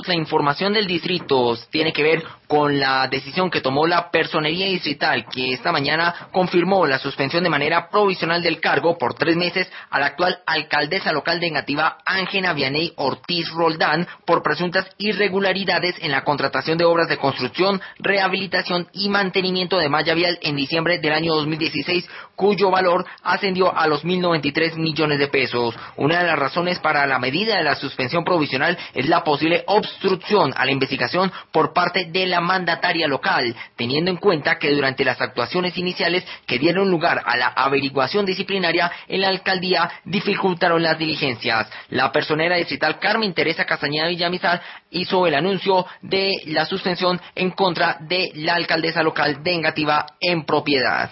La información del distrito tiene que ver con la decisión que tomó la Personería Distrital, que esta mañana confirmó la suspensión de manera provisional del cargo por 3 meses a la actual alcaldesa local de Engativá, Ángela Vianey Ortiz Roldán, por presuntas irregularidades en la contratación de obras de construcción, rehabilitación y mantenimiento de malla vial en diciembre del año 2016, cuyo valor ascendió a los 1.093 millones de pesos. Una de las razones para la medida de la suspensión provisional es la posible obstrucción a la investigación por parte de la mandataria local, teniendo en cuenta que durante las actuaciones iniciales que dieron lugar a la averiguación disciplinaria en la alcaldía dificultaron las diligencias. La personera distrital Carmen Teresa Castañeda Villamizar hizo el anuncio de la suspensión en contra de la alcaldesa local de Engativá en propiedad.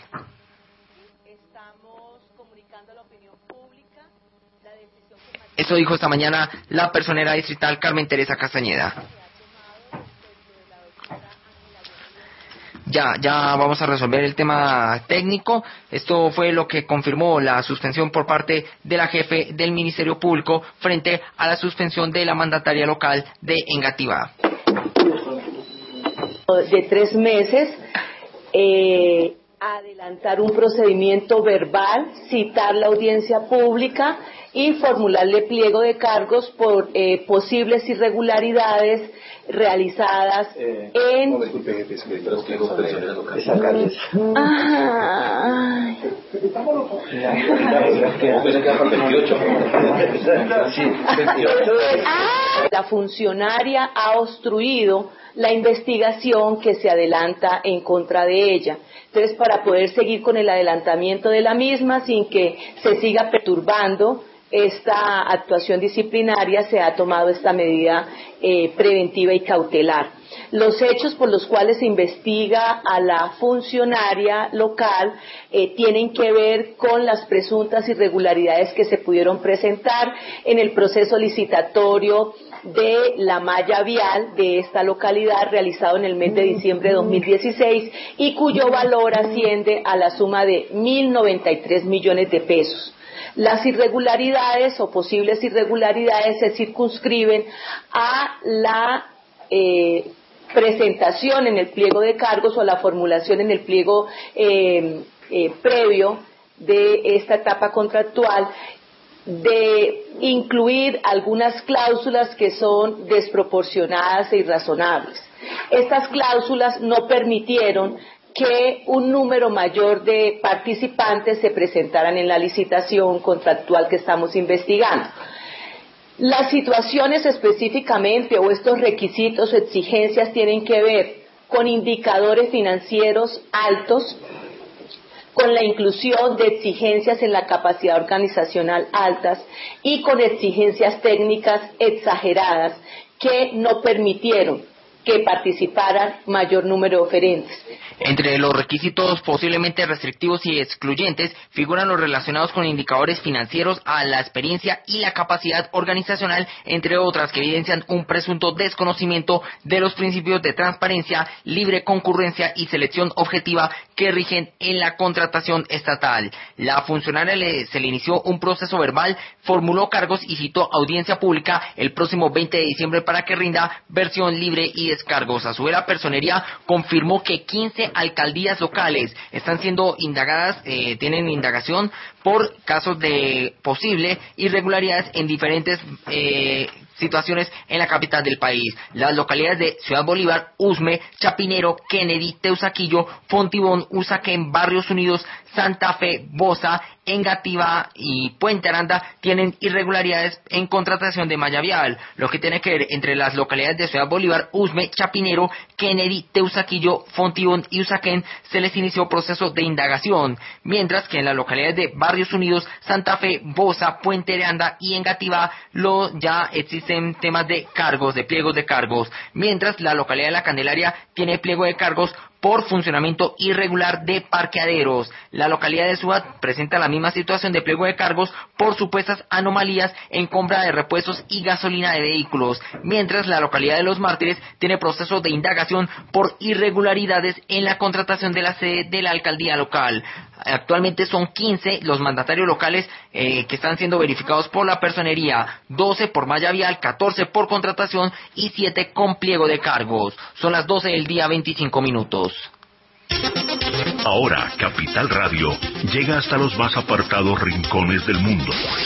Eso dijo esta mañana la personera distrital Carmen Teresa Castañeda. Ya vamos a resolver el tema técnico. Esto fue lo que confirmó la suspensión por parte de la jefe del Ministerio Público frente a la suspensión de la mandataria local de Engativá. De 3 meses, adelantar un procedimiento verbal, citar la audiencia pública y formularle pliego de cargos por posibles irregularidades realizadas en... No, disculpe, jefe, los pliegos personeros locales. La funcionaria ha obstruido la investigación que se adelanta en contra de ella. Entonces, para poder seguir con el adelantamiento de la misma sin que se siga perturbando esta actuación disciplinaria, se ha tomado esta medida preventiva y cautelar. Los hechos por los cuales se investiga a la funcionaria local tienen que ver con las presuntas irregularidades que se pudieron presentar en el proceso licitatorio de la malla vial de esta localidad realizado en el mes de diciembre de 2016 y cuyo valor asciende a la suma de 1.093 millones de pesos. Las irregularidades o posibles irregularidades se circunscriben a la presentación en el pliego de cargos o la formulación en el pliego previo de esta etapa contractual de incluir algunas cláusulas que son desproporcionadas e irrazonables. Estas cláusulas no permitieron que un número mayor de participantes se presentaran en la licitación contractual que estamos investigando. Las situaciones específicamente o estos requisitos o exigencias tienen que ver con indicadores financieros altos, con la inclusión de exigencias en la capacidad organizacional altas y con exigencias técnicas exageradas que no permitieron que participaran mayor número de oferentes. Entre los requisitos posiblemente restrictivos y excluyentes figuran los relacionados con indicadores financieros a la experiencia y la capacidad organizacional, entre otras que evidencian un presunto desconocimiento de los principios de transparencia, libre concurrencia y selección objetiva que rigen en la contratación estatal. La funcionaria se le inició un proceso verbal, formuló cargos y citó audiencia pública el próximo 20 de diciembre para que rinda versión libre y descargos. A su vez, la personería confirmó que 15 alcaldías locales están siendo indagadas, tienen indagación por casos de posible irregularidades en diferentes situaciones en la capital del país. Las localidades de Ciudad Bolívar, Usme, Chapinero, Kennedy, Teusaquillo, Fontibón, Usaquén, Barrios Unidos, Santa Fe, Bosa, Engativá y Puente Aranda tienen irregularidades en contratación de malla vial, lo que tiene que ver entre las localidades de Ciudad Bolívar, Usme, Chapinero, Kennedy, Teusaquillo, Fontibón y Usaquén se les inició proceso de indagación, mientras que en las localidades de Barrios Unidos, Santa Fe, Bosa, Puente Aranda y Engativá ya existen temas de cargos, de pliegos de cargos, mientras la localidad de La Candelaria tiene pliego de cargos por funcionamiento irregular de parqueaderos. La localidad de Suba presenta la misma situación de pliego de cargos por supuestas anomalías en compra de repuestos y gasolina de vehículos, mientras la localidad de Los Mártires tiene proceso de indagación por irregularidades en la contratación de la sede de la alcaldía local. Actualmente son 15 los mandatarios locales que están siendo verificados por la personería, 12 por malla vial, 14 por contratación y 7 con pliego de cargos. Son las 12 del día, 25 minutos. Ahora, Capital Radio llega hasta los más apartados rincones del mundo.